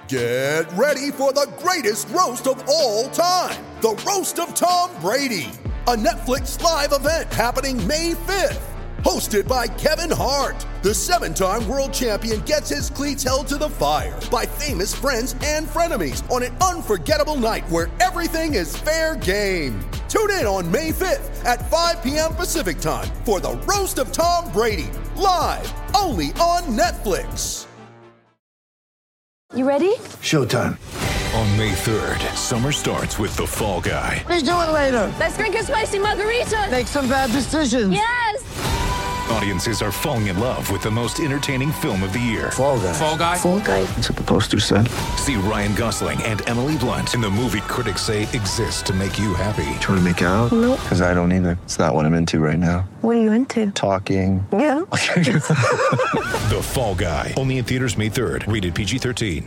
Get ready for the greatest roast of all time, the Roast of Tom Brady, a Netflix live event happening May 5th. Hosted by Kevin Hart, the 7-time world champion gets his cleats held to the fire by famous friends and frenemies on an unforgettable night where everything is fair game. Tune in on May 5th at 5 p.m. Pacific time for the Roast of Tom Brady, live only on Netflix. You ready? Showtime. On May 3rd, summer starts with The Fall Guy. Let's do it later. Let's drink a spicy margarita. Make some bad decisions. Yes! Audiences are falling in love with the most entertaining film of the year. Fall Guy. Fall Guy? Fall Guy. That's what the poster said. See Ryan Gosling and Emily Blunt in the movie critics say exists to make you happy. Trying to make it out? Nope. Because I don't either. It's not what I'm into right now. What are you into? Talking. Yeah. The Fall Guy. Only in theaters May 3rd. Rated PG-13.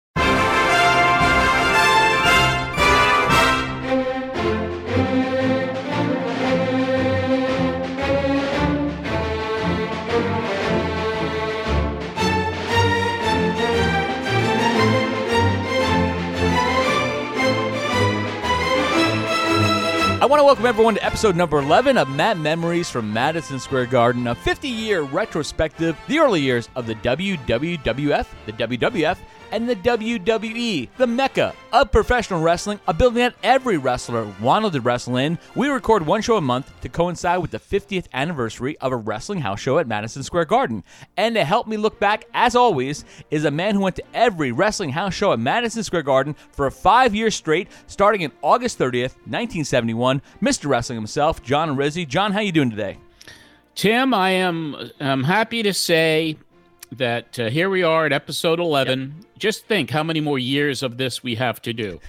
I want to welcome everyone to episode number 11 of Mad Memories from Madison Square Garden, a 50-year retrospective, the early years of the WWF, the WWF, and the WWE, the mecca of professional wrestling, a building that every wrestler wanted to wrestle in. We record one show a month to coincide with the 50th anniversary of a wrestling house show at Madison Square Garden. And to help me look back, as always, is a man who went to every wrestling house show at Madison Square Garden for 5 years straight, starting in August 30th, 1971, Mr. Wrestling himself, John Rizzi. John, how you doing today? Tim, I'm happy to say that here we are at episode 11. Yep. Just think how many more years of this we have to do.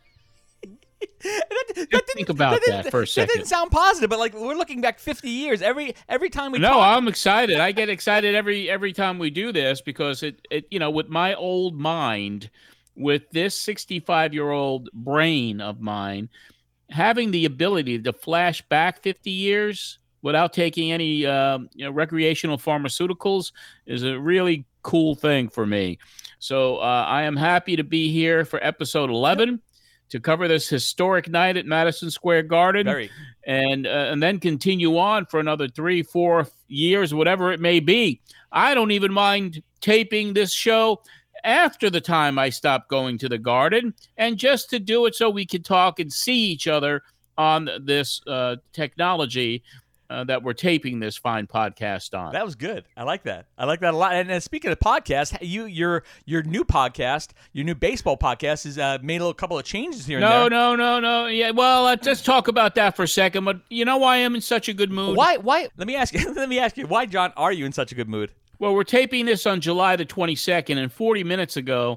Think about that for a second. That didn't sound positive, but like we're looking back 50 years every time we talk. No, I'm excited. I get excited every time we do this because it with my old mind, with this 65-year-old brain of mine, having the ability to flash back 50 years without taking any recreational pharmaceuticals is a really cool thing for me. So I am happy to be here for episode 11 to cover this historic night at Madison Square Garden, and then continue on for another 3-4 years, whatever it may be. I don't even mind taping this show after the time I stop going to the Garden, and just to do it so we can talk and see each other on this technology that we're taping this fine podcast on. That was good. I like that. I like that a lot. And speaking of podcasts, your new podcast, your new baseball podcast, has made a couple of changes here and there. No. Yeah, well, let's just talk about that for a second. But you know why I'm in such a good mood? Why? Let me ask you. Why, John, are you in such a good mood? Well, we're taping this on July the 22nd, and 40 minutes ago,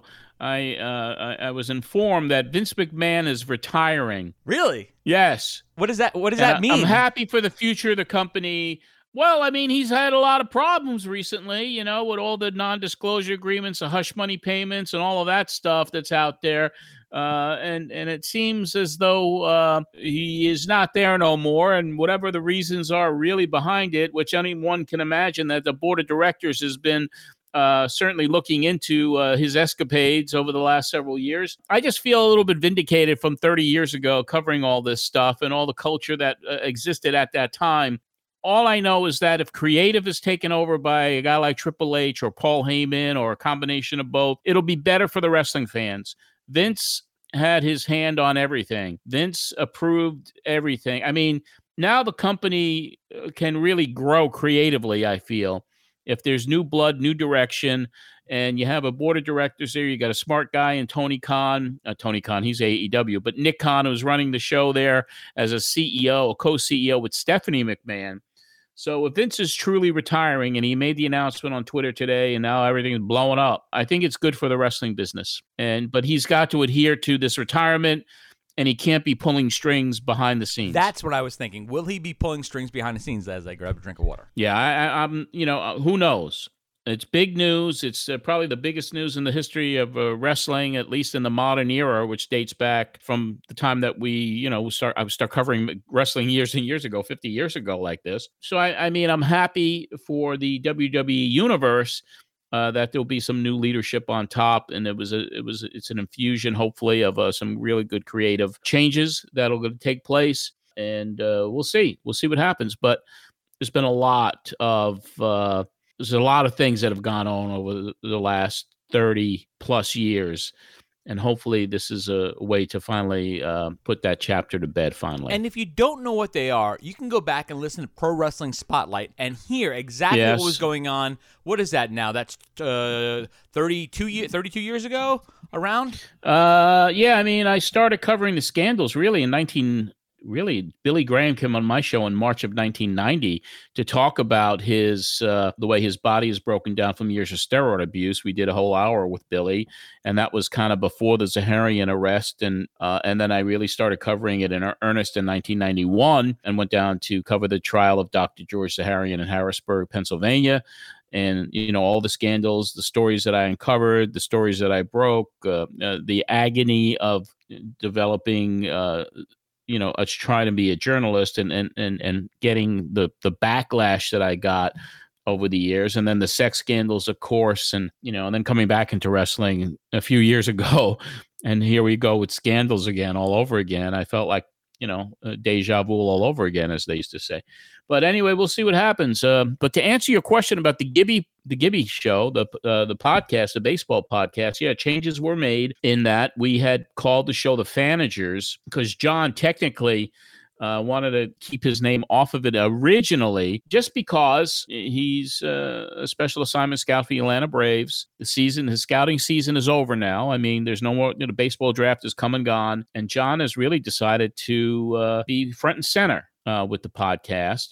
I was informed that Vince McMahon is retiring. Really? Yes. What does that mean? I'm happy for the future of the company. Well, I mean, he's had a lot of problems recently, with all the non-disclosure agreements, the hush money payments, and all of that stuff that's out there. And it seems as though he is not there no more. And whatever the reasons are really behind it, which anyone can imagine that the board of directors has been certainly looking into his escapades over the last several years. I just feel a little bit vindicated from 30 years ago covering all this stuff and all the culture that existed at that time. All I know is that if creative is taken over by a guy like Triple H or Paul Heyman or a combination of both, it'll be better for the wrestling fans. Vince had his hand on everything. Vince approved everything. I mean, now the company can really grow creatively, I feel. If there's new blood, new direction, and you have a board of directors there, you got a smart guy in Tony Khan. Tony Khan, he's AEW, but Nick Khan, who's running the show there as a CEO, a co-CEO with Stephanie McMahon. So if Vince is truly retiring, and he made the announcement on Twitter today, and now everything is blowing up, I think it's good for the wrestling business. But he's got to adhere to this retirement, and he can't be pulling strings behind the scenes. That's what I was thinking. Will he be pulling strings behind the scenes as I grab a drink of water? Yeah, I'm. Who knows? It's big news. It's probably the biggest news in the history of wrestling, at least in the modern era, which dates back from the time that I start covering wrestling years and years ago, 50 years ago, like this. So I mean, I'm happy for the WWE universe that there'll be some new leadership on top, and it's an infusion, hopefully, of some really good creative changes that'll going to take place, and we'll see what happens. But there's been a lot of things that have gone on over the last 30 plus years. And hopefully this is a way to finally put that chapter to bed finally. And if you don't know what they are, you can go back and listen to Pro Wrestling Spotlight and hear exactly what was going on. What is that now? That's 32 years ago around? Yeah, I mean, I started covering the scandals really in Billy Graham came on my show in March of 1990 to talk about the way his body is broken down from years of steroid abuse. We did a whole hour with Billy, and that was kind of before the Zaharian arrest. And then I really started covering it in earnest in 1991 and went down to cover the trial of Dr. George Zaharian in Harrisburg, Pennsylvania. And, all the scandals, the stories that I uncovered, the stories that I broke, the agony of developing trying to be a journalist and getting the backlash that I got over the years, and then the sex scandals, of course, and then coming back into wrestling a few years ago, and here we go with scandals again, all over again. I felt like deja vu all over again, as they used to say. But anyway, we'll see what happens. But to answer your question about the Gibby show, the podcast, the baseball podcast, yeah, changes were made in that we had called the show the Fanagers because John technically wanted to keep his name off of it originally, just because he's a special assignment scout for the Atlanta Braves. His scouting season is over now. I mean, there's no more. The baseball draft is come and gone, and John has really decided to be front and center with the podcast.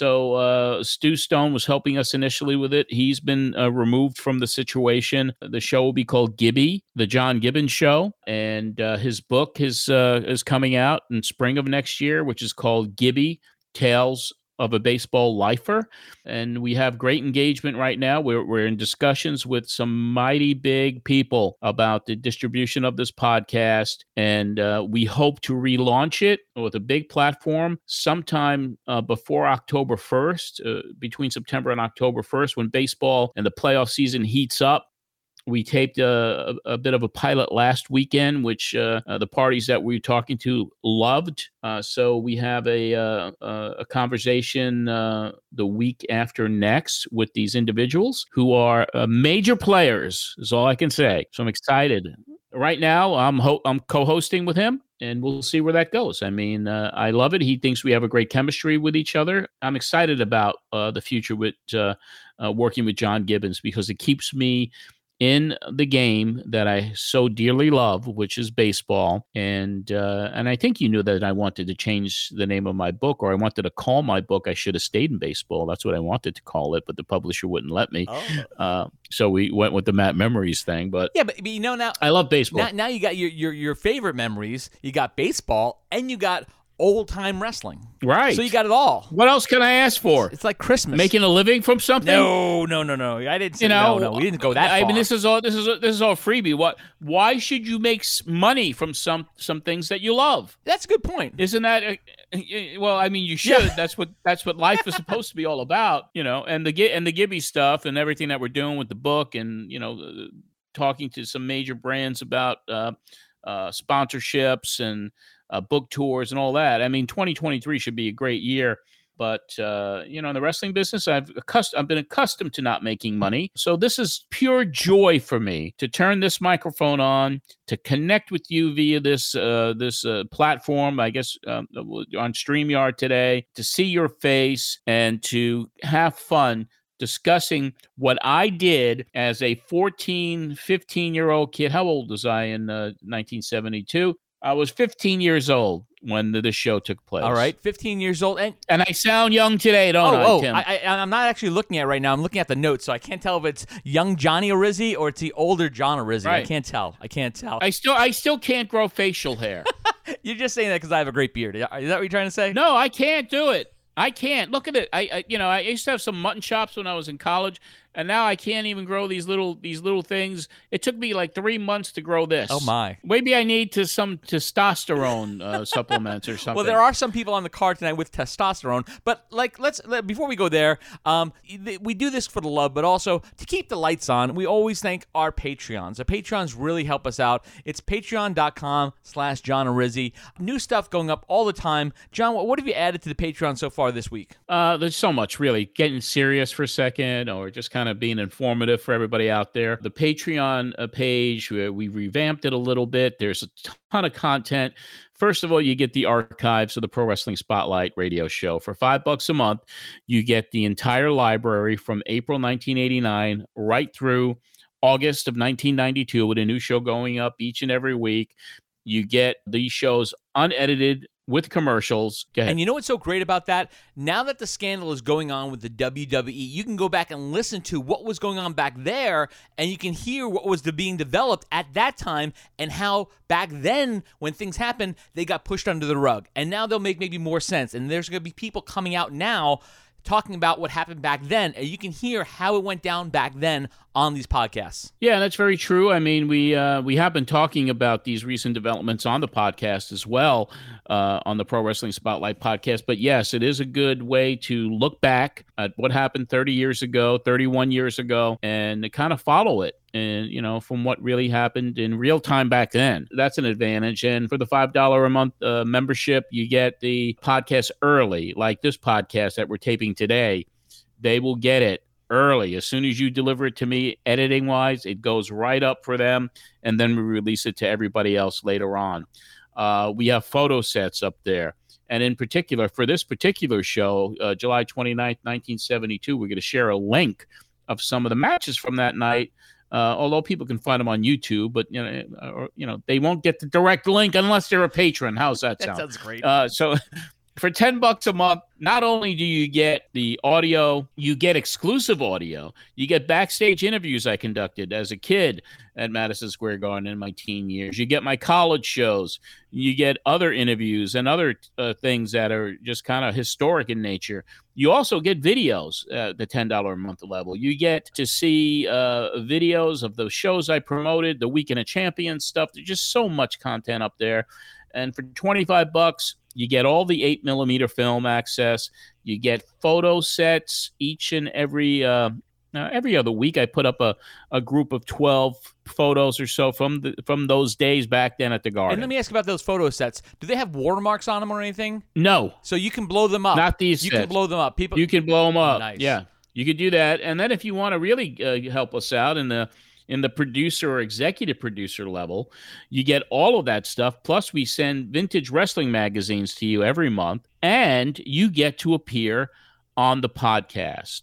So Stu Stone was helping us initially with it. He's been removed from the situation. The show will be called Gibby, the John Gibbons Show, and his book is coming out in spring of next year, which is called Gibby, Tales of a Baseball Lifer. And we have great engagement right now. We're in discussions with some mighty big people about the distribution of this podcast. And we hope to relaunch it with a big platform sometime before October 1st, between September and October 1st, when baseball and the playoff season heats up. We taped a bit of a pilot last weekend, which the parties that we were talking to loved. So we have a conversation the week after next with these individuals who are major players, is all I can say. So I'm excited. Right now, I'm co-hosting with him, and we'll see where that goes. I mean, I love it. He thinks we have a great chemistry with each other. I'm excited about the future with working with John Gibbons, because it keeps me in the game that I so dearly love, which is baseball. And I think you knew that I wanted to change the name of my book, or I wanted to call my book I Should Have Stayed in Baseball. That's what I wanted to call it, but the publisher wouldn't let me. So we went with the Matt Memories thing. But yeah, but now I love baseball. Now you got your favorite memories. You got baseball, and you got old-time wrestling. Right. So you got it all. What else can I ask for? It's like Christmas. Making a living from something? No. I didn't say no. We didn't go that far. I mean, this is all freebie. Why should you make money from some things that you love? That's a good point. Isn't that well, I mean, you should. Yeah. That's what life is supposed to be all about, and the Gibby stuff and everything that we're doing with the book, and talking to some major brands about sponsorships and book tours and all that. I mean, 2023 should be a great year, but in the wrestling business, I've been accustomed to not making money. So this is pure joy for me to turn this microphone on, to connect with you via this platform, I guess, on StreamYard today, to see your face and to have fun discussing what I did as a 14, 15-year-old kid. How old was I in 1972? I was 15 years old when this show took place. All right, 15 years old. And I sound young today, don't I, Tim? I'm not actually looking at it right now. I'm looking at the notes, so I can't tell if it's young Johnny Orizzi or it's the older John Orizzi. Right. I can't tell. I still can't grow facial hair. You're just saying that because I have a great beard. Is that what you're trying to say? No, I can't do it. I can't. Look at it. I used to have some mutton chops when I was in college. and now I can't even grow these little things. It took me like 3 months to grow this. Oh my! Maybe I need some testosterone supplements or something. Well, there are some people on the card tonight with testosterone, but before we go there, we do this for the love, but also to keep the lights on. We always thank our Patreons. The Patreons really help us out. It's patreon.com/John Arezzi. New stuff going up all the time. John, what have you added to the Patreon so far this week? There's so much, really. Getting serious for a second, or just kind of being informative for everybody out there. The Patreon page, we revamped it a little bit. There's a ton of content. First of all, you get the archives of the Pro Wrestling Spotlight radio show. For $5 a month, you get the entire library from April 1989 right through August of 1992, with a new show going up each and every week. You get these shows unedited with commercials. Go ahead. And you know what's so great about that? Now that the scandal is going on with the WWE, you can go back and listen to what was going on back there, and you can hear what was being developed at that time and how back then, when things happened, they got pushed under the rug. And now they'll make maybe more sense. And there's going to be people coming out now talking about what happened back then, and you can hear how it went down back then on these podcasts. Yeah, that's very true. I mean, we have been talking about these recent developments on the podcast as well, on the Pro Wrestling Spotlight podcast. But yes, it is a good way to look back at what happened 30 years ago, 31 years ago, and to kind of follow it. And, from what really happened in real time back then. That's an advantage. And for the $5 a month membership, you get the podcast early, like this podcast that we're taping today. They will get it early. As soon as you deliver it to me, editing wise, it goes right up for them. And then we release it to everybody else later on. We have photo sets up there. And in particular, for this particular show, July 29th, 1972, we're going to share a link of some of the matches from that night. Although people can find them on YouTube, but they won't get the direct link unless they're a patron. How's that sound? That sounds great. So for $10 a month, not only do you get the audio, you get exclusive audio. You get backstage interviews I conducted as a kid at Madison Square Garden in my teen years. You get my college shows. You get other interviews and other things that are just kind of historic in nature. You also get videos at the $10 a month level. You get to see videos of the shows I promoted, the Weekend of Champions stuff. There's just so much content up there. And for $25, you get all the 8mm film access. You get photo sets each and every other week. I put up a group of 12 photos or so from those days back then at the Garden. And let me ask about those photo sets. Do they have watermarks on them or anything? No. So you can blow them up. Not these You sets. can blow them up. You can blow them up. Nice. Yeah, you could do that. And then if you want to really help us out in the producer or executive producer level, you get all of that stuff. Plus, we send vintage wrestling magazines to you every month, and you get to appear on the podcast.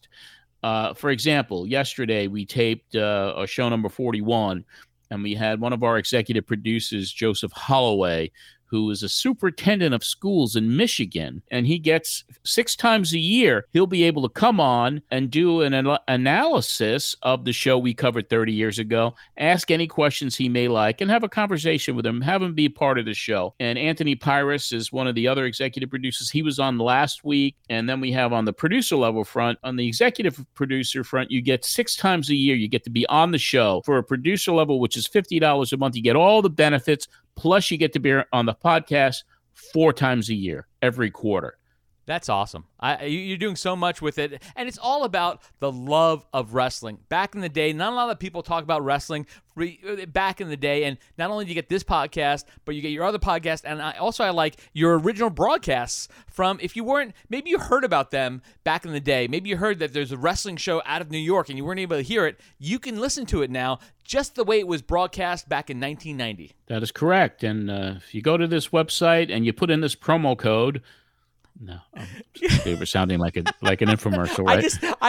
For example, yesterday we taped a show number 41, and we had one of our executive producers, Joseph Holloway, who is a superintendent of schools in Michigan, and he gets 6 times a year, he'll be able to come on and do an analysis of the show we covered 30 years ago, ask any questions he may like, and have a conversation with him, have him be part of the show. And Anthony Pyrus is one of the other executive producers. He was on last week, and then we have on the producer level front, on the executive producer front, you get 6 times a year, you get to be on the show. For a producer level, which is $50 a month, you get all the benefits, plus you get to be on the podcast 4 times a year, every quarter. That's awesome. You're doing so much with it. And it's all about the love of wrestling. Back in the day, not a lot of people talk about wrestling back in the day. And not only do you get this podcast, but you get your other podcast. And I like your original broadcasts from, if you weren't, maybe you heard about them back in the day. Maybe you heard that there's a wrestling show out of New York and you weren't able to hear it. You can listen to it now just the way it was broadcast back in 1990. That is correct. And if you go to this website and you put in this promo code, no, they were sounding like an infomercial, right?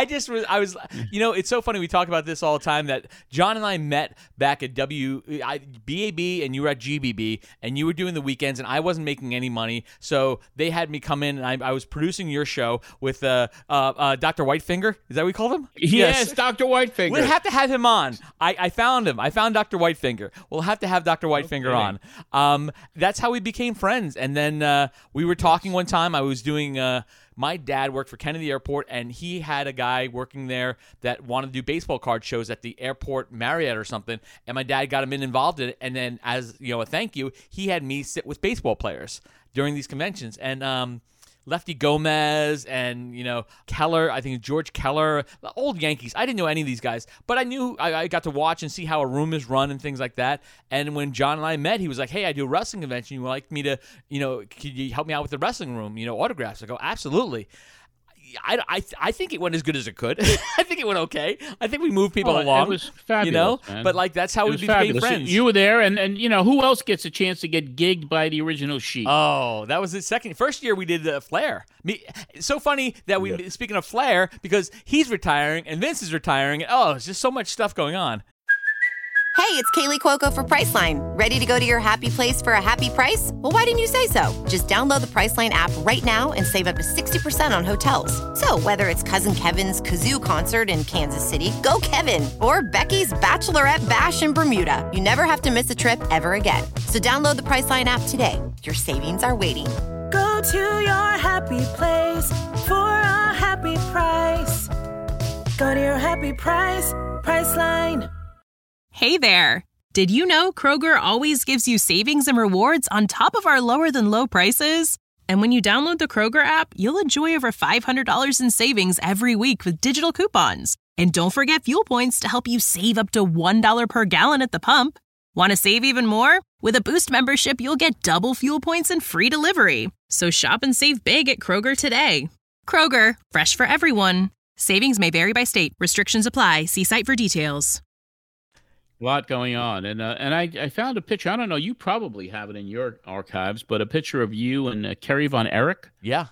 I was, it's so funny. We talk about this all the time that John and I met back at BAB and you were at GBB and you were doing the weekends and I wasn't making any money. So they had me come in and I was producing your show with Dr. Whitefinger. Is that what we called him? Yes, Dr. Whitefinger. We'll have to have him on. I found him. I found Dr. Whitefinger. We'll have to have Dr. Whitefinger on. That's how we became friends. And then we were talking one time. I was was doing. My dad worked for Kennedy Airport, and he had a guy working there that wanted to do baseball card shows at the airport Marriott or something. And my dad got him involved in it. And then, as a thank you, he had me sit with baseball players during these conventions. And Lefty Gomez and, Keller, I think George Keller, the old Yankees. I didn't know any of these guys, but I knew I got to watch and see how a room is run and things like that. And when John and I met, he was like, hey, I do a wrestling convention. You would like me to, could you help me out with the wrestling room, autographs? I go, absolutely. I think it went as good as it could. I think it went okay. I think we moved people along. It was fabulous, man. But that's how we became friends. You were there, and who else gets a chance to get gigged by the original Sheik? Oh, that was the first year we did Flair. It's so funny that speaking of Flair, because he's retiring and Vince is retiring. Oh, it's just so much stuff going on. Hey, it's Kaylee Cuoco for Priceline. Ready to go to your happy place for a happy price? Well, why didn't you say so? Just download the Priceline app right now and save up to 60% on hotels. So whether it's Cousin Kevin's Kazoo Concert in Kansas City, go Kevin, or Becky's Bachelorette Bash in Bermuda, you never have to miss a trip ever again. So download the Priceline app today. Your savings are waiting. Go to your happy place for a happy price. Go to your happy price, Priceline. Hey there! Did you know Kroger always gives you savings and rewards on top of our lower-than-low prices? And when you download the Kroger app, you'll enjoy over $500 in savings every week with digital coupons. And don't forget fuel points to help you save up to $1 per gallon at the pump. Want to save even more? With a Boost membership, you'll get double fuel points and free delivery. So shop and save big at Kroger today. Kroger, fresh for everyone. Savings may vary by state. Restrictions apply. See site for details. A lot going on, and I found a picture. I don't know, you probably have it in your archives, but a picture of you and Kerry Von Erich. Yeah.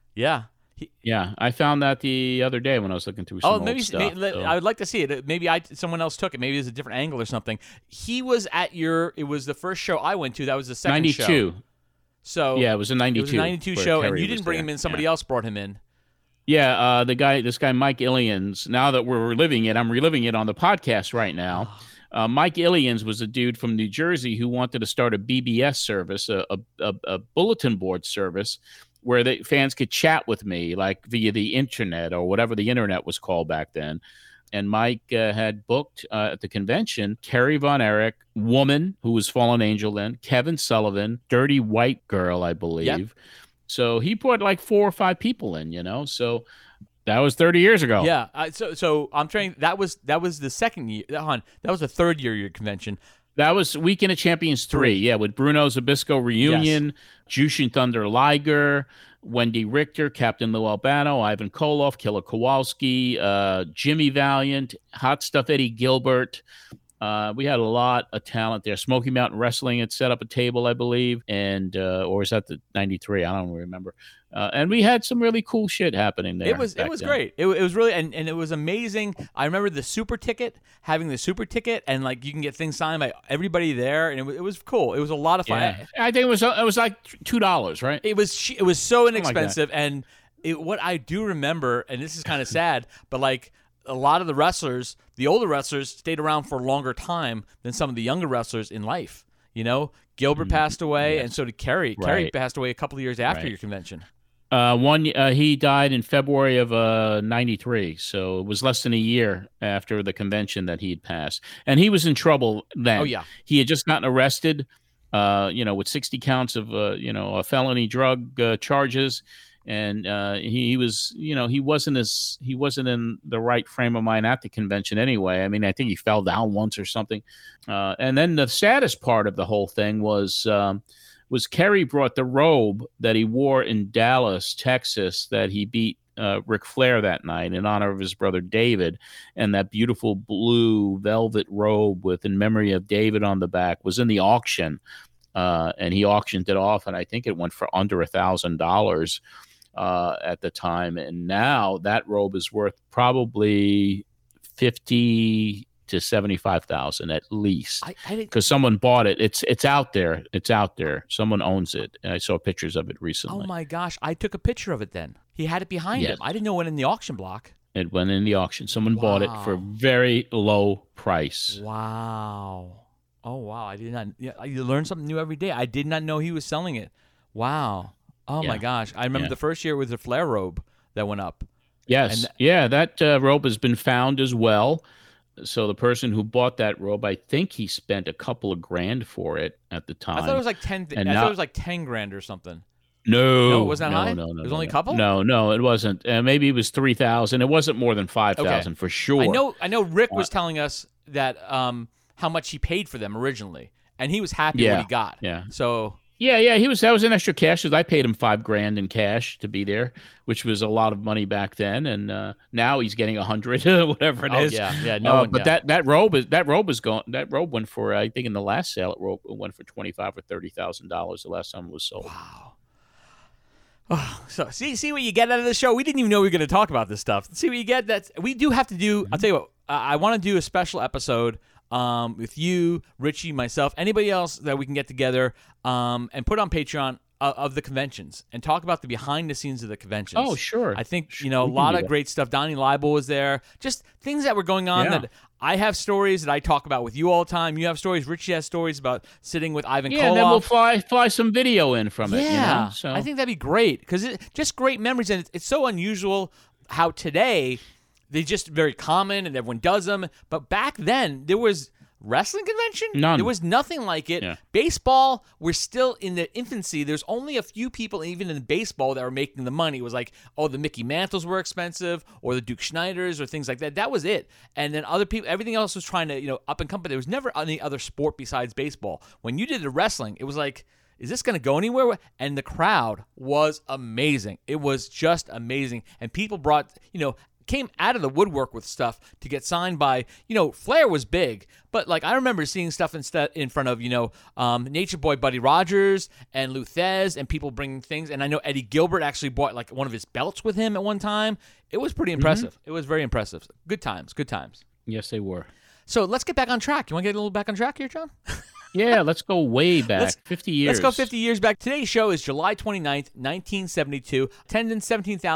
I found that the other day when I was looking through some old stuff. I would like to see it. Maybe someone else took it. Maybe it's a different angle or something. He was at it was the first show I went to. That was the second 92. show. So yeah, it was a 92. It was a 92 show, Kerry and you didn't bring him in. Somebody else brought him in. Yeah, this guy Mike Illians. Now that we're reliving it, I'm reliving it on the podcast right now. Mike Illians was a dude from New Jersey who wanted to start a BBS service, a bulletin board service, where fans could chat with me, like via the internet or whatever the internet was called back then. And Mike had booked at the convention Kerry Von Erich, Woman, who was Fallen Angel then, Kevin Sullivan, Dirty White Girl, I believe. Yep. So he brought like 4 or 5 people in, so... That was 30 years ago. Yeah. So I'm trying. That was the second year. That was the third year of your convention. That was Weekend of Champions 3. Yeah, with Bruno Zbyszko reunion, Jushin Thunder Liger, Wendy Richter, Captain Lou Albano, Ivan Koloff, Killer Kowalski, Jimmy Valiant, Hot Stuff Eddie Gilbert. We had a lot of talent there. Smoky Mountain Wrestling had set up a table, I believe, and or is that the 93? I don't remember. And we had some really cool shit happening there. It was great. It was really and it was amazing. I remember having the super ticket, and like you can get things signed by everybody there, and it was cool. It was a lot of fun. Yeah. I think it was like $2, right? It was so inexpensive, and what I do remember, and this is kind of sad, but like a lot of the older wrestlers stayed around for a longer time than some of the younger wrestlers in life. Gilbert passed away, and so did Kerry. Right. Kerry passed away a couple of years after your convention. He died in February of 93, so it was less than a year after the convention that he had passed. And he was in trouble then. Oh, yeah. He had just gotten arrested, with 60 counts of, felony drug charges. And he was, he wasn't in the right frame of mind at the convention anyway. I mean, I think he fell down once or something. And then the saddest part of the whole thing was Kerry brought the robe that he wore in Dallas, Texas, that he beat Ric Flair that night in honor of his brother David, and that beautiful blue velvet robe with "In Memory of David" on the back was in the auction, and he auctioned it off, and I think it went for under $1,000 at the time, and now that robe is worth probably $50,000 to $75,000 at least, because someone bought it. It's out there. Someone owns it. I saw pictures of it recently. Oh my gosh! I took a picture of it. Then he had it behind him. I didn't know it went in the auction block. It went in the auction. Someone bought it for a very low price. Wow! Oh wow! I did not. Yeah, you learn something new every day. I did not know he was selling it. Wow! Oh my Yeah. gosh! I remember Yeah. the first year was the Flair robe that went up. Yes. That robe has been found as well. So the person who bought that robe, I think he spent a couple of grand for it at the time. I thought it was like 10. And I now- thought it was like 10 grand or something. No, it wasn't no, high? No, no, it was no, only a no. couple. No, it wasn't. Maybe it was 3,000. It wasn't more than 5,000 for sure. I know. Rick was telling us that how much he paid for them originally, and he was happy what he got. Yeah. So Yeah, that was an extra cash. 'Cause I paid him $5,000 in cash to be there, which was a lot of money back then. And now he's getting 100, whatever it is. Yeah. No one. But that robe is gone. That robe went for, I think, in the last sale, it went for $25,000 or $30,000 the last time it was sold. Wow. Oh, so see what you get out of the show. We didn't even know we were going to talk about this stuff. See what you get. We do have to do. I'll tell you what. I want to do a special episode with you, Richie, myself, anybody else that we can get together and put on Patreon of the conventions and talk about the behind the scenes of the conventions. Oh, sure. I think Sure, a we can lot do of that. great stuff. Donnie Leibel was there. Just things that were going on Yeah. that I have stories that I talk about with you all the time. You have stories. Richie has stories about sitting with Ivan Koloff. Yeah, and then we'll fly some video in from it. Yeah, So I think that'd be great because just great memories, and it's so unusual how today they just very common and everyone does them. But back then there was wrestling convention. None. There was nothing like it. Yeah. Baseball, we're still in the infancy. There's only a few people even in baseball that were making the money. It was like, oh, the Mickey Mantles were expensive, or the Duke Schneiders, or things like that. That was it. And then other people, everything else was trying to up and come. But there was never any other sport besides baseball. When you did the wrestling, it was like, is this going to go anywhere? And the crowd was amazing. It was just amazing. And people brought, came out of the woodwork with stuff to get signed by, Flair was big, but like I remember seeing stuff in front of, Nature Boy Buddy Rogers and Luthez and people bringing things. And I know Eddie Gilbert actually bought like one of his belts with him at one time. It was pretty impressive. It was very impressive. Good times. yes, they were. So let's get back on track. You want to get a little back on track here, John? Yeah, let's go way back, 50 years. Let's go 50 years back. Today's show is July 29th, 1972. Attendance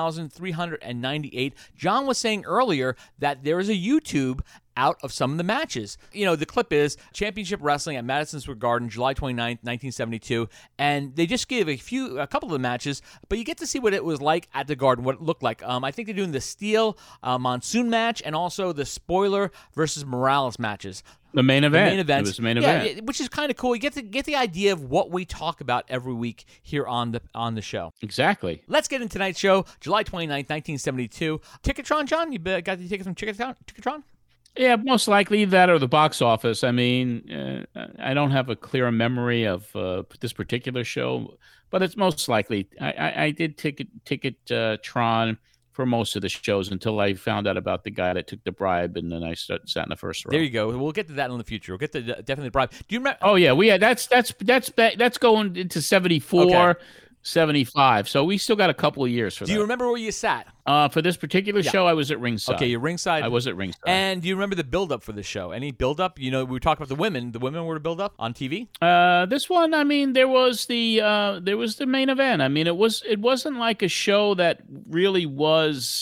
17,398. John was saying earlier that there is a YouTube out of some of the matches. The clip is Championship Wrestling at Madison Square Garden, July 29th, 1972. And they just give a couple of the matches, but you get to see what it was like at the Garden, what it looked like. I think they're doing the Steel Monsoon match and also the Spoiler versus Morales matches. The main event. It was the main event. Yeah, which is kind of cool. You get the idea of what we talk about every week here on the show. Exactly. Let's get into tonight's show, July 29th, 1972. Ticketron, John? You got the tickets from Ticketron? Yeah, most likely that or the box office. I mean, I don't have a clear memory of this particular show, but it's most likely. I did Ticketron for most of the shows until I found out about the guy that took the bribe, and then I sat in the first row. There you go. We'll get to that in the future. We'll get to definitely the bribe. Do you remember? Oh yeah, that's going into 74. Okay. 75. So we still got a couple of years for that. Do you remember where you sat? For this particular show, I was at ringside. Okay, you're ringside. I was at ringside. And do you remember the build-up for the show? Any build-up? We were talking about the women. The women were to build up on TV? This one, I mean, there was the main event. I mean, it wasn't like a show that really was,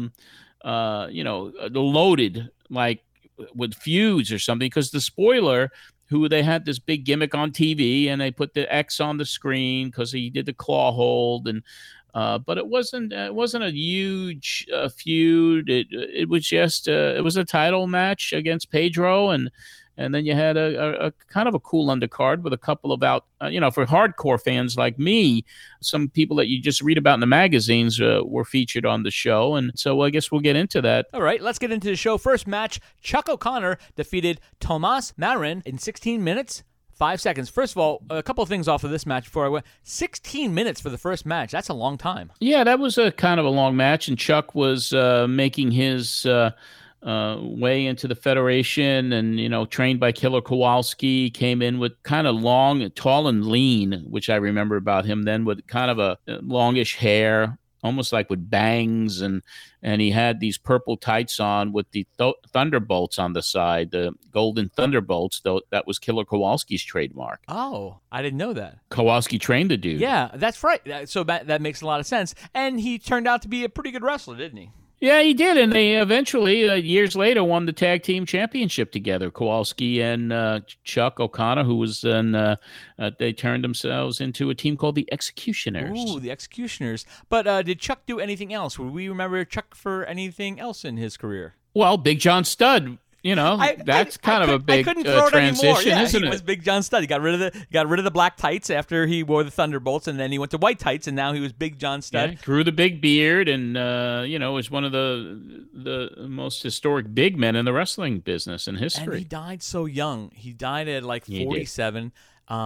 loaded like with feuds or something, because the Spoiler, who they had this big gimmick on TV, and they put the X on the screen because he did the claw hold, and but it wasn't a huge feud. It was just it was a title match against Pedro, and then you had a kind of a cool undercard with a couple of for hardcore fans like me, some people that you just read about in the magazines were featured on the show. And so I guess we'll get into that. All right, let's get into the show. First match, Chuck O'Connor defeated Tomas Marin in 16 minutes, 5 seconds. First of all, a couple of things off of this match before I went. 16 minutes for the first match. That's a long time. Yeah, that was a kind of a long match, and Chuck was making his way into the Federation, and trained by Killer Kowalski, came in with kind of long, tall and lean, which I remember about him then, with kind of a longish hair, almost like with bangs, and he had these purple tights on with the thunderbolts on the side, the golden thunderbolts. Though that was Killer Kowalski's trademark. Oh, I didn't know that. Kowalski trained the dude. Yeah, that's right. So that makes a lot of sense. And he turned out to be a pretty good wrestler, didn't he? Yeah, he did, and they eventually, years later, won the tag team championship together. Kowalski and Chuck O'Connor, who was then they turned themselves into a team called the Executioners. Ooh, the Executioners. But did Chuck do anything else? Would we remember Chuck for anything else in his career? Well, Big John Studd. That's kind of a big transition, yeah, isn't it? It Was Big John Studd. He got rid of the black tights after he wore the Thunderbolts, and then he went to white tights, and now he was Big John Studd. Yeah, grew the big beard, and was one of the most historic big men in the wrestling business in history. And he died so young. He died at like 47. He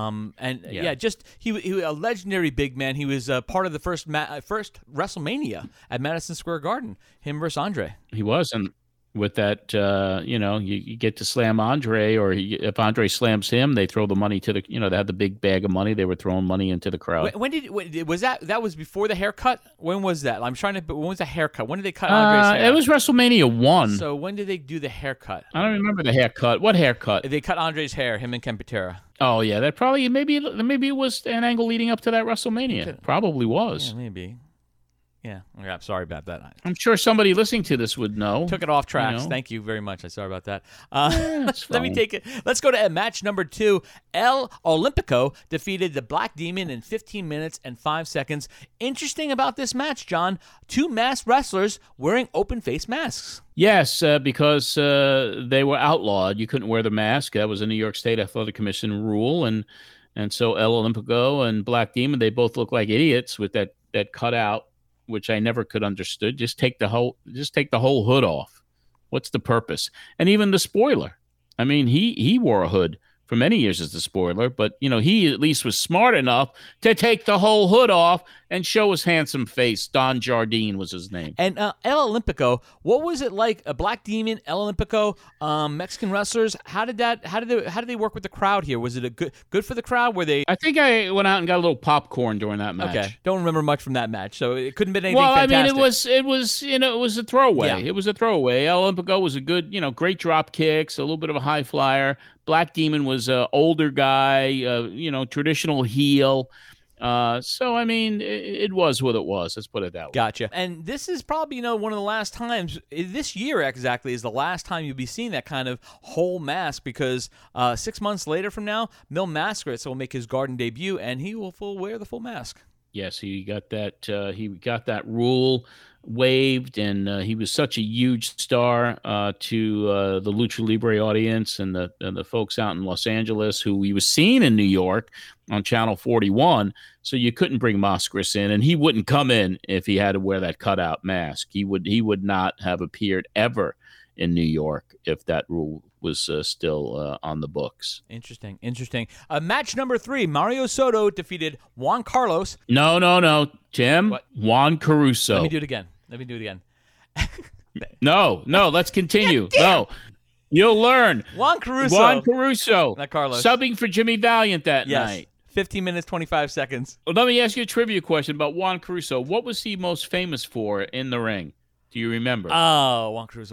was a legendary big man. He was part of the first WrestleMania at Madison Square Garden. Him versus Andre. He was, and with that, you get to slam Andre, or if Andre slams him, they throw the money to the, they had the big bag of money. They were throwing money into the crowd. Was that was before the haircut? When was that? When was the haircut? When did they cut Andre's hair? It was WrestleMania 1. So when did they do the haircut? I don't remember the haircut. What haircut? They cut Andre's hair, him and Ken Patera. Oh, yeah. That probably, maybe it was an angle leading up to that WrestleMania. Probably was. Yeah, maybe. Yeah, I'm sorry about that. I'm sure somebody listening to this would know. Took it off tracks. Thank you very much. I'm sorry about that. Let me take it. Let's go to match number 2. El Olímpico defeated the Black Demon in 15 minutes and 5 seconds. Interesting about this match, John. 2 masked wrestlers wearing open face masks. Yes, because they were outlawed. You couldn't wear the mask. That was a New York State Athletic Commission rule, and so El Olímpico and Black Demon, they both look like idiots with that cutout, which I never could understood. Just take the whole hood off. What's the purpose? And even the spoiler. I mean, he wore a hood for many years as the spoiler, but he at least was smart enough to take the whole hood off and show his handsome face. Don Jardine was his name. And El Olímpico, what was it like? A Black Demon, El Olímpico, Mexican wrestlers. How did they work with the crowd here? Was it a good for the crowd? Were they? I think I went out and got a little popcorn during that match. Okay, don't remember much from that match, so it couldn't have been anything. Well, fantastic. I mean, it was a throwaway. Yeah. It was a throwaway. El Olímpico was a good, great drop kicks, a little bit of a high flyer. Black Demon was an older guy, traditional heel. So, I mean, it was what it was. Let's put it that way. Gotcha. And this is probably, one of the last times, this year exactly is the last time you'll be seeing that kind of whole mask, because 6 months later from now, Mil Mascaras will make his Garden debut, and he will wear the full mask. Yes, he got that rule waived, and he was such a huge star to the Lucha Libre audience and the folks out in Los Angeles who he was seen in New York on Channel 41. So you couldn't bring Mascaras in, and he wouldn't come in if he had to wear that cutout mask. He would not have appeared ever in New York if that rule was still on the books. Interesting. Match number 3, Mario Soto defeated Juan Carlos. No, Tim. What? Juan Caruso. Let me do it again. No, let's continue. No, you'll learn. Juan Caruso. Not Carlos. Subbing for Jimmy Valiant that night. 15 minutes, 25 seconds. Well, let me ask you a trivia question about Juan Caruso. What was he most famous for in the ring? Do you remember? Oh, Juan Caruso.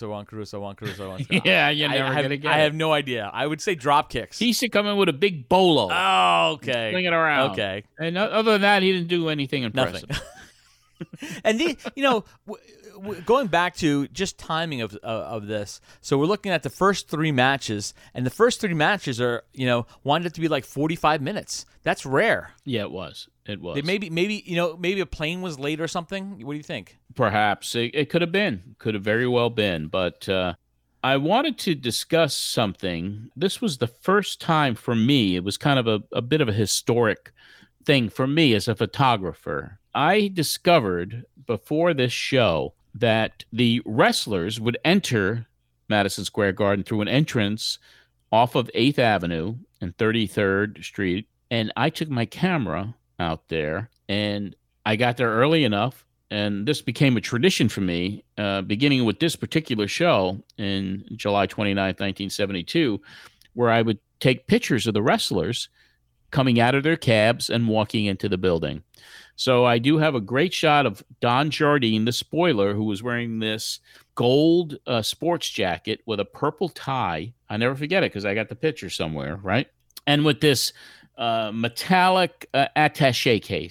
Yeah, you're never going to get it. I have no idea. I would say drop kicks. He used to come in with a big bolo. Oh, okay. Swing it around. Okay. And other than that, he didn't do anything impressive. Nothing. And going back to just timing of this, so we're looking at the first 3 matches, and the first 3 matches are, wanted to be like 45 minutes. That's rare. Yeah, it was. Maybe a plane was late or something. What do you think? Perhaps it could have been. Could have very well been. But I wanted to discuss something. This was the first time for me. It was kind of a bit of a historic thing for me as a photographer. I discovered before this show that the wrestlers would enter Madison Square Garden through an entrance off of 8th Avenue and 33rd Street. And I took my camera out there, and I got there early enough, and this became a tradition for me, beginning with this particular show in July 29th, 1972, where I would take pictures of the wrestlers coming out of their cabs and walking into the building. So I do have a great shot of Don Jardine, the spoiler, who was wearing this gold sports jacket with a purple tie. I never forget it because I got the picture somewhere, right? And with this metallic attaché case.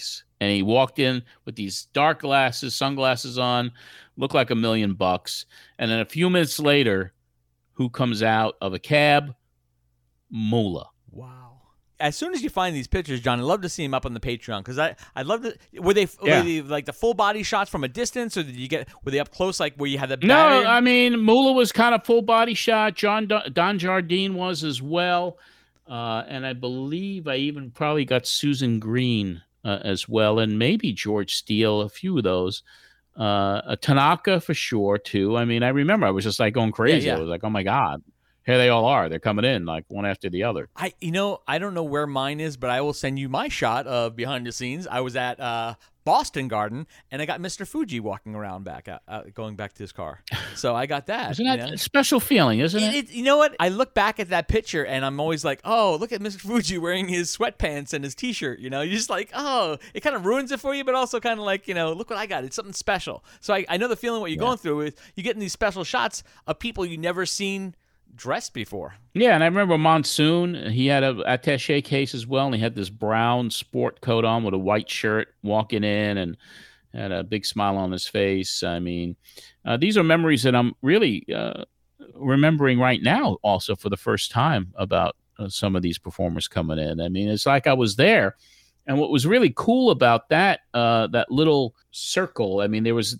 And he walked in with these dark glasses, sunglasses on, looked like $1 million. And then a few minutes later, who comes out of a cab? Moolah. Wow. As soon as you find these pictures, John, I'd love to see them up on the Patreon because I'd love to. Were they like the full body shots from a distance, or were they up close, like where you had the? No, I mean Moolah was kind of full body shot. Don Jardine was as well, and I believe I even probably got Susan Green as well, and maybe George Steele, a few of those. Tanaka for sure too. I mean, I remember I was just like going crazy. I was like, oh my God. Here they all are. They're coming in like one after the other. I don't know where mine is, but I will send you my shot of behind the scenes. I was at Boston Garden, and I got Mr. Fuji walking around going back to his car. So I got that. Isn't that a special feeling, isn't it? You know what? I look back at that picture, and I'm always like, oh, look at Mr. Fuji wearing his sweatpants and his T-shirt. You know, you're just like, oh, it kind of ruins it for you, but also kind of like, look what I got. It's something special. So I know the feeling what you're going through with. You getting these special shots of people you never seen dressed before. Yeah, and I remember Monsoon. He had a attaché case as well, and he had this brown sport coat on with a white shirt walking in and had a big smile on his face. I mean, these are memories that I'm really remembering right now also for the first time about some of these performers coming in. I mean, it's like I was there. And what was really cool about that little circle, I mean, there was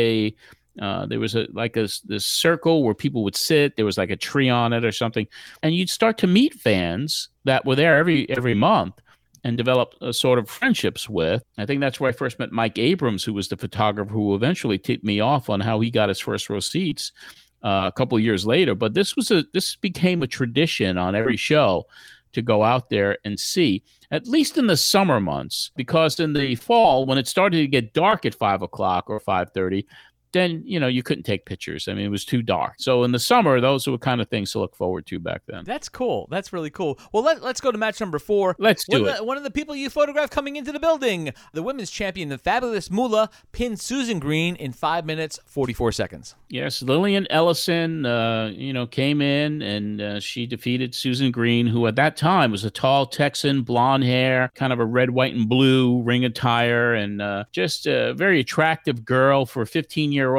this circle where people would sit. There was like a tree on it or something, and you'd start to meet fans that were there every month and develop a sort of friendships with. I think that's where I first met Mike Abrams, who was the photographer who eventually tipped me off on how he got his first row seats a couple of years later. But this became a tradition on every show to go out there and see, at least in the summer months, because in the fall, when it started to get dark at 5 o'clock or 5:30. Then, you couldn't take pictures. I mean, it was too dark. So in the summer, those were kind of things to look forward to back then. That's cool. That's really cool. Well, let's go to match number 4. Let's do it. One of the people you photographed coming into the building, the women's champion, the fabulous Moolah, pinned Susan Green in 5 minutes, 44 seconds. Yes, Lillian Ellison, came in and she defeated Susan Green, who at that time was a tall Texan, blonde hair, kind of a red, white, and blue ring attire, and just a very attractive girl for a 15-year-old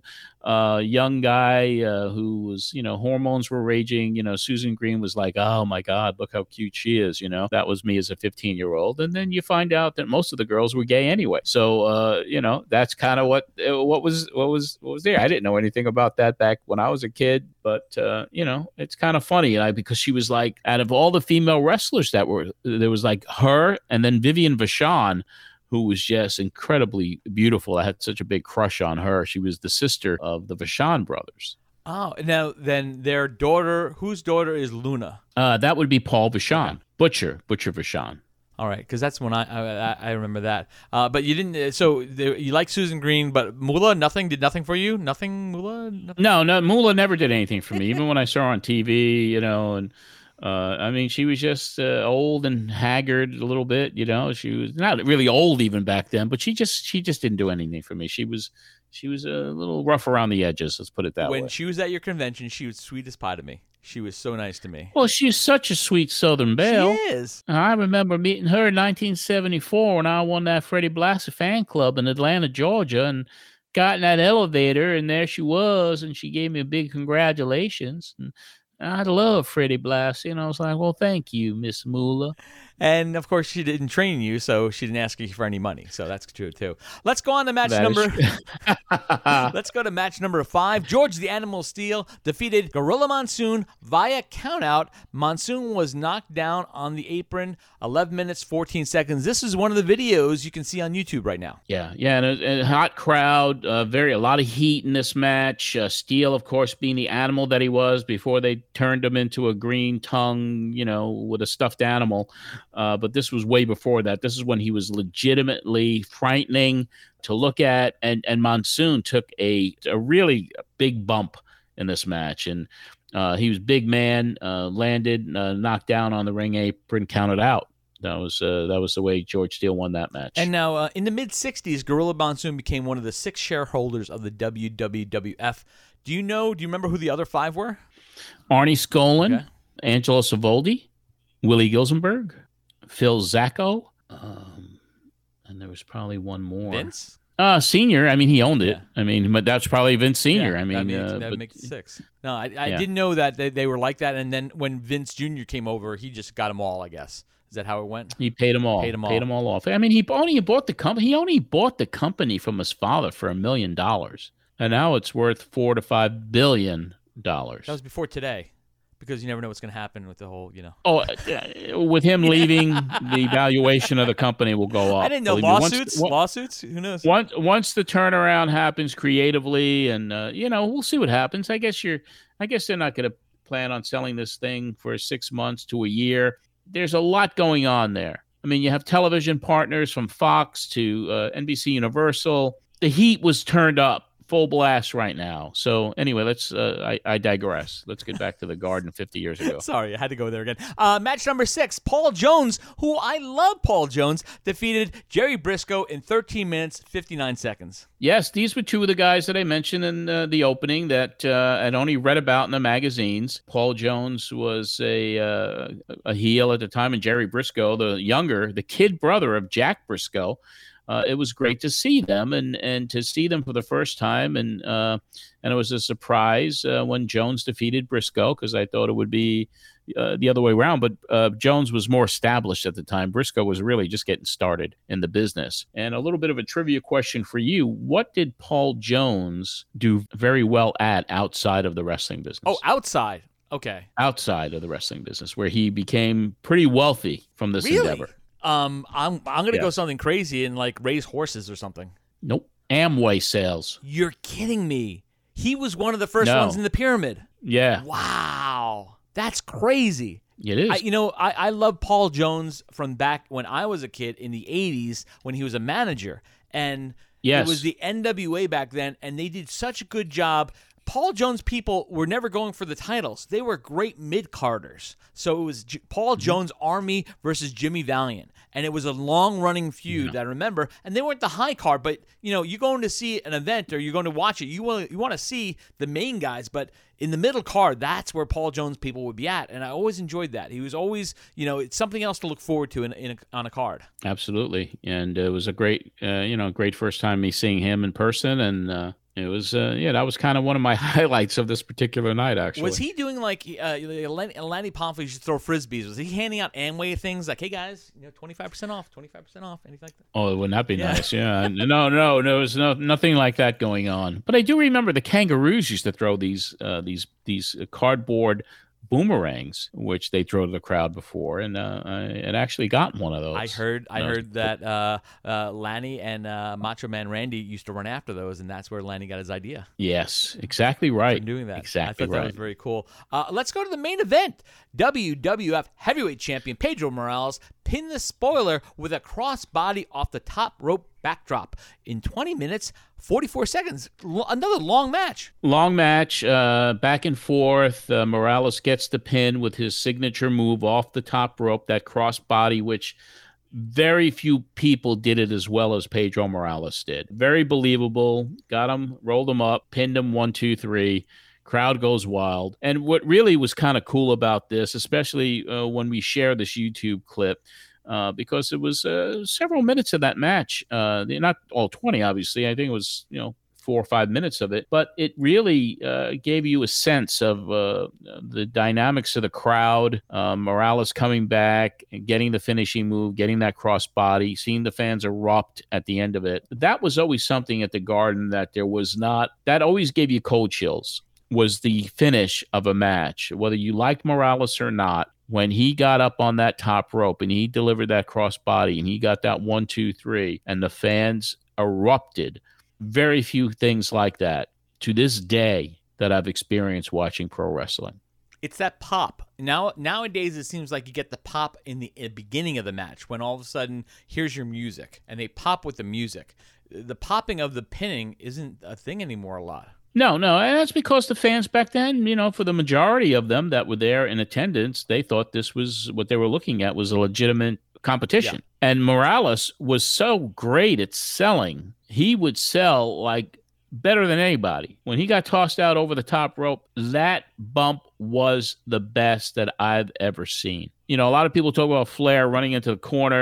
young guy who was, hormones were raging. Susan Green was like, oh my God, look how cute she is. That was me as a 15-year-old. And then you find out that most of the girls were gay anyway. So, that's kind of what was there. I didn't know anything about that back when I was a kid, but it's kind of funny because she was like, out of all the female wrestlers there was like her and then Vivian Vachon, who was just incredibly beautiful. I had such a big crush on her. She was the sister of the Vachon brothers. Oh, now then their daughter, whose daughter is Luna? That would be Paul Vachon, Butcher Vachon. All right, because that's when I remember that. But you didn't. So you like Susan Green, but Moolah did nothing for you. Nothing, Moolah. Nothing? No, Moolah never did anything for me. Even when I saw her on TV, and. I mean, she was just old and haggard a little bit, She was not really old even back then, but she just didn't do anything for me. She was a little rough around the edges. Let's put it that way. When she was at your convention, she was sweet as pie to me. She was so nice to me. Well, she's such a sweet Southern belle. She is. I remember meeting her in 1974 when I won that Freddie Blassie fan club in Atlanta, Georgia, and got in that elevator, and there she was, and she gave me a big congratulations. And I love Freddie Blassie, and I was like, well, thank you, Miss Moolah. And, of course, she didn't train you, so she didn't ask you for any money. So that's true, too. Let's go on to match Let's go to match number 5. George the Animal Steele defeated Gorilla Monsoon via countout. Monsoon was knocked down on the apron, 11 minutes, 14 seconds. This is one of the videos you can see on YouTube right now. Yeah, and a hot crowd, a lot of heat in this match. Steele, of course, being the animal that he was before they turned him into a green tongue, with a stuffed animal. But this was way before that. This is when he was legitimately frightening to look at. And Monsoon took a really big bump in this match. And he was big man, landed, knocked down on the ring apron, counted out. That was the way George Steele won that match. And now in the mid-'60s, Gorilla Monsoon became one of the 6 shareholders of the WWF. Do you remember who the other 5 were? Arnie Skolin, Angelo Savoldi, Willie Gilzenberg, Phil Zacco. And there was probably one more. Vince? Senior. I mean, he owned it. Yeah. I mean, but that's probably Vince Senior. Yeah, I mean, that makes 6. No, I didn't know that they were like that. And then when Vince Jr. came over, he just got them all, I guess. Is that how it went? He paid them all. Paid them all off. I mean, he only bought the company. He only bought the company from his father for $1 million, and now it's worth $4 to $5 billion. That was before today, because you never know what's going to happen with the whole, Oh, with him leaving, the valuation of the company will go up. I didn't know lawsuits. Who knows? Once the turnaround happens creatively, and we'll see what happens. I guess they're not going to plan on selling this thing for 6 months to a year. There's a lot going on there. I mean, you have television partners from Fox to NBC Universal. The heat was turned up full blast right now. So anyway, I digress. Let's get back to the Garden 50 years ago. Sorry, I had to go there again. Match number 6, Paul Jones, who I love Paul Jones, defeated Jerry Briscoe in 13 minutes, 59 seconds. Yes, these were two of the guys that I mentioned in the opening that I'd only read about in the magazines. Paul Jones was a heel at the time, and Jerry Briscoe, the kid brother of Jack Briscoe. It was great to see them and to see them for the first time. And it was a surprise when Jones defeated Briscoe, because I thought it would be the other way around. But Jones was more established at the time. Briscoe was really just getting started in the business. And a little bit of a trivia question for you. What did Paul Jones do very well at outside of the wrestling business? Oh, outside. Okay. Outside of the wrestling business, where he became pretty wealthy from this endeavor. I'm gonna go something crazy and like raise horses or something. Nope. Amway sales. You're kidding me. He was one of the first ones in the pyramid. Yeah. Wow. That's crazy. It is. I love Paul Jones from back when I was a kid in the 80s when he was a manager. And it was the NWA back then, and they did such a good job. Paul Jones people were never going for the titles. They were great mid-carders. So it was Paul Jones Army versus Jimmy Valiant. And it was a long-running feud that I remember. And they weren't the high card, but, you're going to see an event or you're going to watch it. You want to see the main guys, but in the middle card, that's where Paul Jones people would be at. And I always enjoyed that. He was always, it's something else to look forward to on a card. Absolutely. And it was a great, great first time me seeing him in person. And, it was, that was kind of one of my highlights of this particular night, actually. Was he doing like Lanny Pompey used to throw Frisbees? Was he handing out Amway things like, hey, guys, 25% off, anything like that? Oh, wouldn't that be nice? Yeah. No, there was nothing like that going on. But I do remember the Kangaroos used to throw these cardboard boomerangs, which they throw to the crowd before, and it actually got one of those. I heard that Lanny and Macho Man Randy used to run after those, and that's where Lanny got his idea. Yes, exactly right. For doing that, exactly. I thought that was very cool. Let's go to the main event. WWF Heavyweight Champion Pedro Morales pinned the spoiler with a crossbody off the top rope backdrop in 20 minutes, 44 seconds. Another long match. Long match, back and forth. Morales gets the pin with his signature move off the top rope, that crossbody, which very few people did it as well as Pedro Morales did. Very believable. Got him, rolled him up, pinned him 1, 2, 3. Crowd goes wild. And what really was kind of cool about this, especially when we share this YouTube clip, because it was several minutes of that match. Not all 20, obviously. I think it was, 4 or 5 minutes of it. But it really gave you a sense of the dynamics of the crowd, Morales coming back, getting the finishing move, getting that crossbody, seeing the fans erupt at the end of it. That was always something at the Garden that there was not. That always gave you cold chills, was the finish of a match. Whether you liked Morales or not, when he got up on that top rope and he delivered that crossbody and he got that 1, 2, 3, and the fans erupted. Very few things like that to this day that I've experienced watching pro wrestling. It's that pop. Nowadays, it seems like you get the pop in the beginning of the match when all of a sudden, here's your music, and they pop with the music. The popping of the pinning isn't a thing anymore a lot. No, and that's because the fans back then, for the majority of them that were there in attendance, they thought this was what they were looking at was a legitimate competition. Yeah. And Morales was so great at selling. He would sell like better than anybody. When he got tossed out over the top rope, that bump was the best that I've ever seen. A lot of people talk about Flair running into the corner,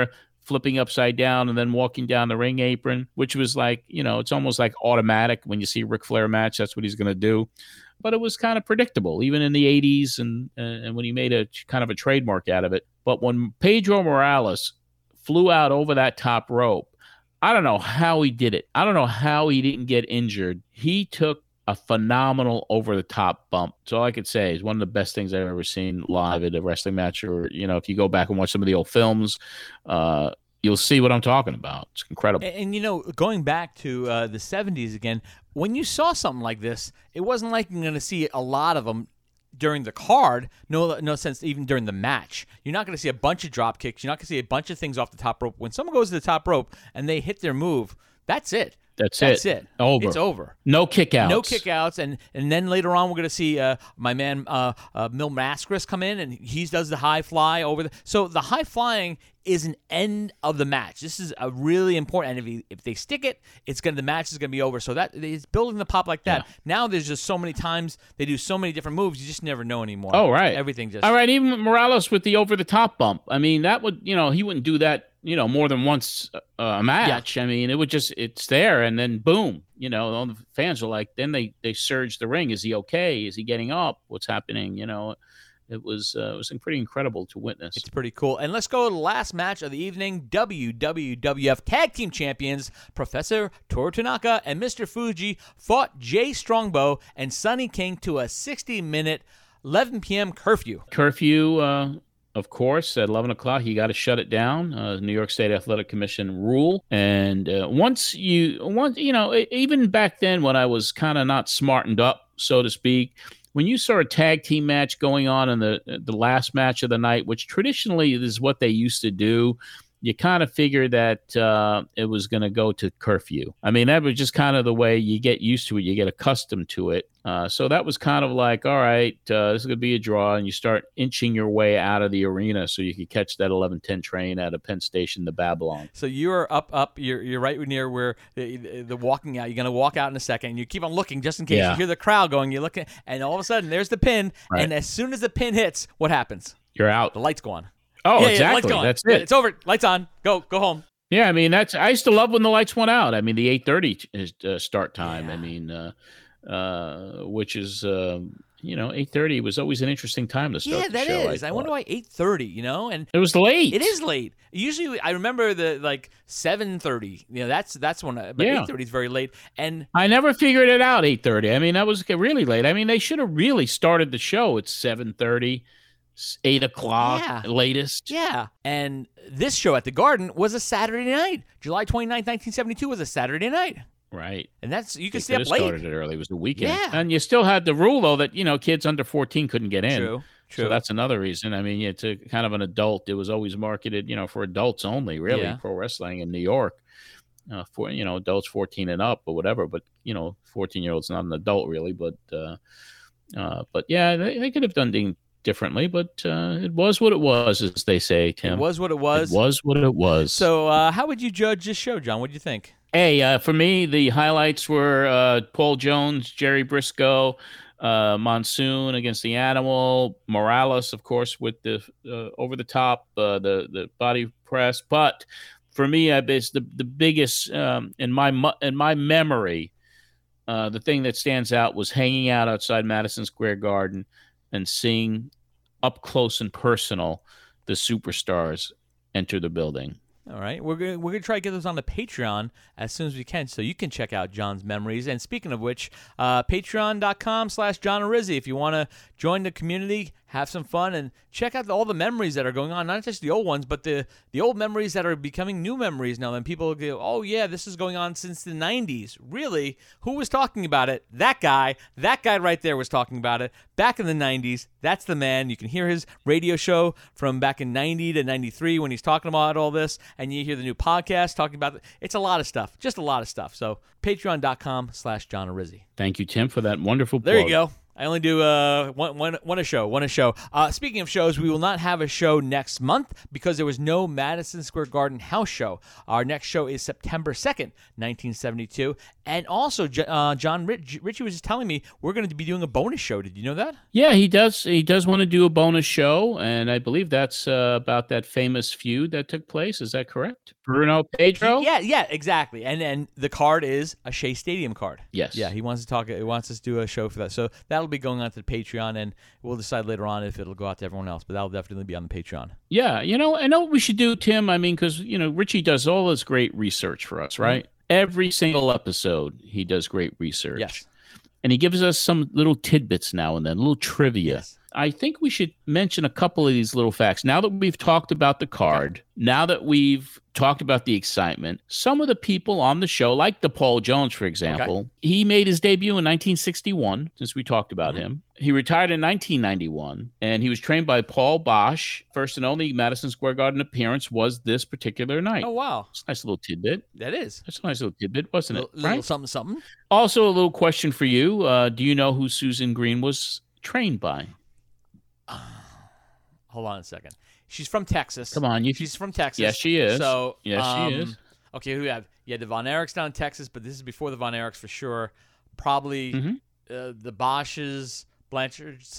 flipping upside down and then walking down the ring apron, which was like, it's almost like automatic when you see a Ric Flair match. That's what he's going to do. But it was kind of predictable, even in the 80s and when he made a kind of a trademark out of it. But when Pedro Morales flew out over that top rope, I don't know how he did it. I don't know how he didn't get injured. He took a phenomenal over-the-top bump. So all I could say is one of the best things I've ever seen live at a wrestling match. Or, if you go back and watch some of the old films, you'll see what I'm talking about. It's incredible. And going back to the 70s again, when you saw something like this, it wasn't like you're going to see a lot of them during the card. No sense even during the match. You're not going to see a bunch of drop kicks. You're not going to see a bunch of things off the top rope. When someone goes to the top rope and they hit their move, that's it. That's it. Over. It's over. No kickouts. No kickouts. And then later on, we're going to see my man Mil Mascaras come in, and he does the high fly over. So the high flying is an end of the match. This is a really important. And if they stick it, the match is going to be over. So that it's building the pop like that. Yeah. Now there's just so many times they do so many different moves. You just never know anymore. Oh, right. Everything just. All right. Even Morales with the over the top bump. I mean, that would, he wouldn't do that, more than once a match. Yeah. I mean, it's there, and then boom, all the fans are like, then they surge the ring. Is he okay? Is he getting up? What's happening? It was pretty incredible to witness. It's pretty cool. And let's go to the last match of the evening. WWF Tag Team Champions Professor Toru Tanaka and Mr. Fuji fought Jay Strongbow and Sonny King to a 60-minute, 11 p.m. curfew. Of course, at 11 o'clock, you got to shut it down. New York State Athletic Commission rule. And even back then when I was kind of not smartened up, so to speak, when you saw a tag team match going on in the last match of the night, which traditionally is what they used to do, you kind of figure that it was going to go to curfew. I mean, that was just kind of the way you get used to it. You get accustomed to it. So that was kind of like, all right, this is going to be a draw. And you start inching your way out of the arena so you could catch that 11:10 train out of Penn Station to Babylon. So you're up. You're right near where the walking out. You're going to walk out in a second. And you keep on looking just in case you hear the crowd going. You're looking, and all of a sudden, there's the pin. Right. And as soon as the pin hits, what happens? You're out. The lights go on. Oh, exactly. That's it. It's over. Lights on. Go home. Yeah, I mean, I used to love when the lights went out. I mean, the 8:30 start time. Yeah. I mean, which is 8:30 was always an interesting time to start. Yeah, that the show, is. I wonder why 8:30. And it was late. It is late. Usually, I remember the 7:30. That's when. But 8:30 is very late. And I never figured it out. 8:30. I mean, that was really late. I mean, they should have really started the show at 7:30. 8 o'clock latest. Yeah. And this show at the Garden was a Saturday night. July 29th, 1972 was a Saturday night. Right. And you could stay up late. Started it early. It was the weekend. Yeah. And you still had the rule, though, that, kids under 14 couldn't get in. True. So that's another reason. I mean, it's a kind of an adult. It was always marketed, for adults only, really, pro wrestling in New York. For, adults 14 and up or whatever. But, 14-year-old's not an adult, really. But yeah, they could have done things differently, but it was what it was, as they say, Tim. It was what it was. It was what it was. So how would you judge this show, John? What do you think? Hey, for me, the highlights were Paul Jones, Jerry Briscoe, Monsoon against the Animal, Morales, of course, with the over the top, the body press. But for me, it's the biggest in my memory. The thing that stands out was hanging out outside Madison Square Garden and seeing up close and personal the superstars enter the building. All right. We're gonna try to get those on the Patreon as soon as we can, so you can check out John's memories. And speaking of which, patreon.com/John Arrizzi if you want to join the community, have some fun, and check out all the memories that are going on, not just the old ones, but the old memories that are becoming new memories now. And people go, oh, yeah, this is going on since the 90s. Really? Who was talking about it? That guy right there was talking about it back in the 90s. That's the man. You can hear his radio show from back in 90 to 93 when he's talking about all this, and you hear the new podcast talking about it. It's a lot of stuff, just a lot of stuff. So patreon.com/John Arrizzi. Thank you, Tim, for that wonderful plug. There you go. I only do one a show. Speaking of shows, we will not have a show next month because there was no Madison Square Garden house show. Our next show is September 2nd, 1972. And also, John Richie was just telling me we're going to be doing a bonus show. Did you know that? Yeah, he does. He does want to do a bonus show, and I believe that's about that famous feud that took place. Is that correct? Bruno Pedro? Yeah, exactly. And the card is a Shea Stadium card. Yes. Yeah, he wants us to do a show for that. So that'll be going on to the Patreon, and we'll decide later on if it'll go out to everyone else, but that'll definitely be on the Patreon. Yeah, I know what we should do, Tim. I mean, because, Richie does all this great research for us, right? Mm-hmm. Every single episode, he does great research. Yes. And he gives us some little tidbits now and then, little trivia. Yes. I think we should mention a couple of these little facts. Now that we've talked about the card, now that we've talked about the excitement, some of the people on the show, like DePaul Jones, for example, he made his debut in 1961, since we talked about him. He retired in 1991, and he was trained by Paul Bosch. First and only Madison Square Garden appearance was this particular night. Oh, wow. It's a nice little tidbit. That is. That's a nice little tidbit, wasn't it? Little something. Also, a little question for you. Do you know who Susan Green was trained by? Hold on a second. She's from Texas. Come on. She's from Texas. Yes, she is. So, yes, she is. Okay, who do we have? Yeah, the Von Erichs down in Texas, but this is before the Von Erichs for sure. Probably the Bosches, Blanchards.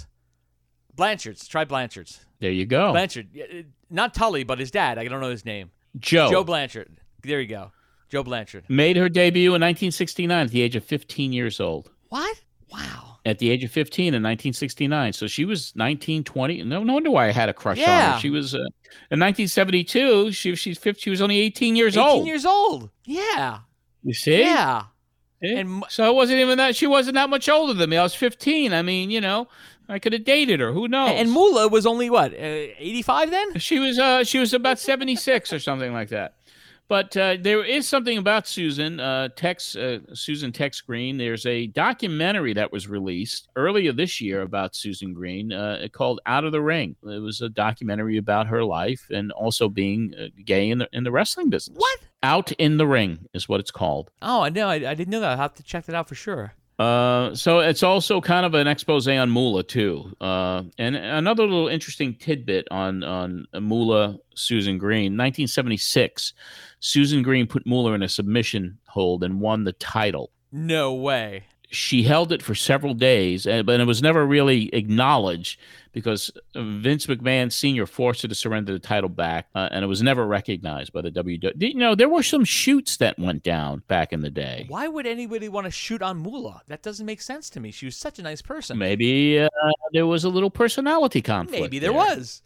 Try Blanchards. There you go. Blanchard. Not Tully, but his dad. I don't know his name. Joe Blanchard. There you go. Joe Blanchard. Made her debut in 1969 at the age of 15 years old. What? Wow. At the age of 15 in 1969. So she was 19, 20. No wonder why I had a crush on her. She was, in 1972, she was only 18 years old. 18 years old. Yeah. You see? Yeah. And so it wasn't even that, she wasn't that much older than me. I was 15. I mean, I could have dated her. Who knows? And Moolah was only, 85 then? She was about 76 or something like that. But there is something about Susan Tex Green. There's a documentary that was released earlier this year about Susan Green called Out of the Ring. It was a documentary about her life and also being gay in the wrestling business. What? Out in the Ring is what it's called. Oh, I know. I didn't know that. I'll have to check that out for sure. So it's also kind of an expose on Moolah too. And another little interesting tidbit on Moolah Susan Green. 1976, Susan Green put Moolah in a submission hold and won the title. No way. She held it for several days, but it was never really acknowledged because Vince McMahon Sr. forced her to surrender the title back, and it was never recognized by the WWE. There were some shoots that went down back in the day. Why would anybody want to shoot on Moolah? That doesn't make sense to me. She was such a nice person. Maybe there was a little personality conflict. Maybe there was.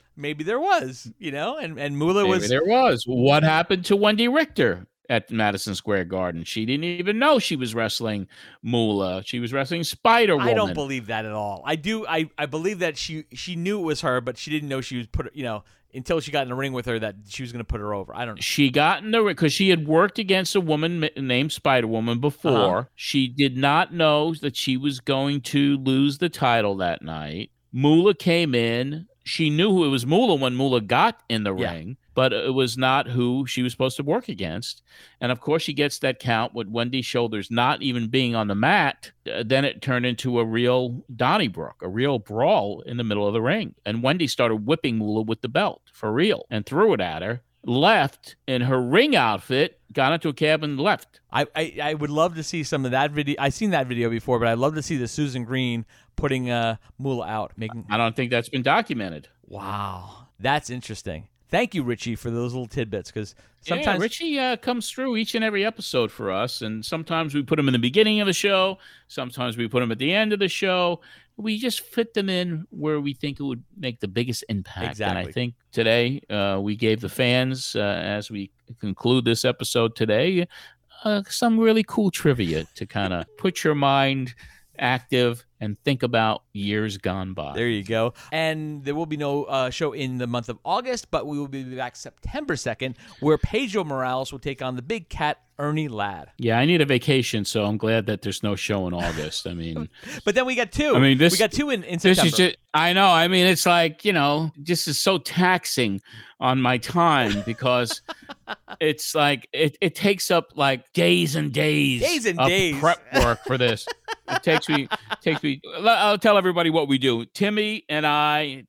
And Moolah was. Maybe there was. What happened to Wendy Richter at Madison Square Garden? She didn't even know she was wrestling Moolah. She was wrestling Spider-Woman. I don't believe that at all. I do. I believe that she knew it was her, but she didn't know she was until she got in the ring with her that she was going to put her over. I don't know. She got in the ring because she had worked against a woman named Spider-Woman before. Uh-huh. She did not know that she was going to lose the title that night. Moolah came in. She knew who it was Moolah when Moolah got in the ring, but it was not who she was supposed to work against. And, of course, she gets that count with Wendy's shoulders not even being on the mat. Then it turned into a real Donnybrook, a real brawl in the middle of the ring. And Wendy started whipping Moolah with the belt for real and threw it at her, left in her ring outfit, got into a cab and left. I would love to see some of that video. I've seen that video before, but I'd love to see the Susan Green putting Moolah out. I don't think that's been documented. Wow. That's interesting. Thank you, Richie, for those little tidbits, because sometimes Richie comes through each and every episode for us, and sometimes we put him in the beginning of the show, sometimes we put him at the end of the show. We just fit them in where we think it would make the biggest impact. Exactly. And I think today we gave the fans, as we conclude this episode today, some really cool trivia to kind of put your mind active and think about years gone by. There you go. And there will be no show in the month of August, but we will be back September 2nd, where Pedro Morales will take on the big cat, Ernie Ladd. Yeah, I need a vacation, so I'm glad that there's no show in August. I mean... But then we got two. We got two in September. This is just, I know. I mean, it's like, this is so taxing on my time because it's like, it takes up like days and days of prep work for this. It takes me. I'll tell everybody what we do. Tim and I,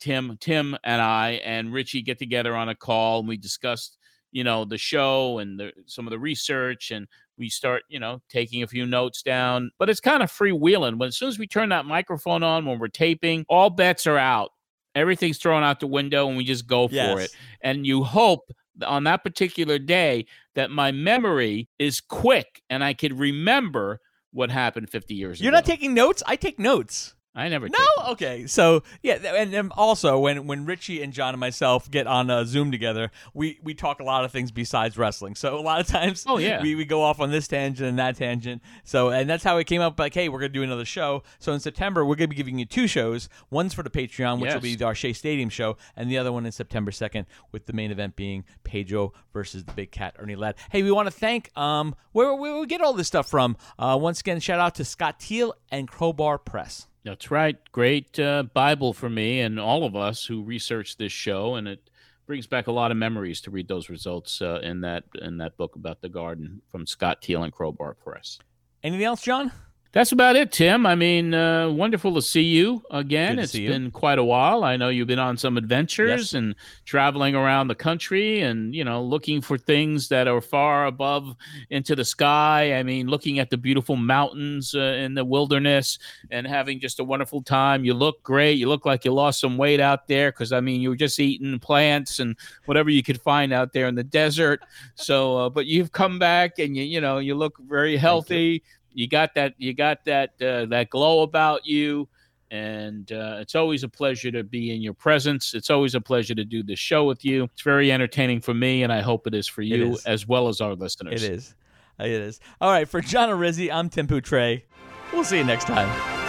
and Richie get together on a call, and we discuss, the show and some of the research, and we start, taking a few notes down. But it's kind of freewheeling. But as soon as we turn that microphone on when we're taping, all bets are out. Everything's thrown out the window, and we just go for it. And you hope on that particular day that my memory is quick and I could remember what happened 50 years ago. You're not taking notes? I take notes. I never No? Okay. So, yeah, and also when Richie and John and myself get on Zoom together, we talk a lot of things besides wrestling. So, a lot of times we go off on this tangent and that tangent. So, and that's how it came up, like, hey, we're going to do another show. So, in September, we're going to be giving you 2 shows. One's for the Patreon, which will be our Shea Stadium show, and the other one is September 2nd, with the main event being Pedro versus the Big Cat, Ernie Ladd. Hey, we want to thank where we get all this stuff from. Once again, shout out to Scott Teal and Crowbar Press. That's right. Great Bible for me and all of us who researched this show, and it brings back a lot of memories to read those results in that book about the Garden from Scott Teal and Crowbar Press. Anything else, John? That's about it, Tim. I mean, wonderful to see you again. It's been quite a while. I know you've been on some adventures and traveling around the country and, looking for things that are far above into the sky. I mean, looking at the beautiful mountains in the wilderness and having just a wonderful time. You look great. You look like you lost some weight out there because, you were just eating plants and whatever you could find out there in the desert. So, but you've come back and, you look very healthy. You got that glow about you, and it's always a pleasure to be in your presence. It's always a pleasure to do this show with you. It's very entertaining for me, and I hope it is for you as well as our listeners. It is. All right, for John Arrizzi, I'm Tim Poutre. We'll see you next time.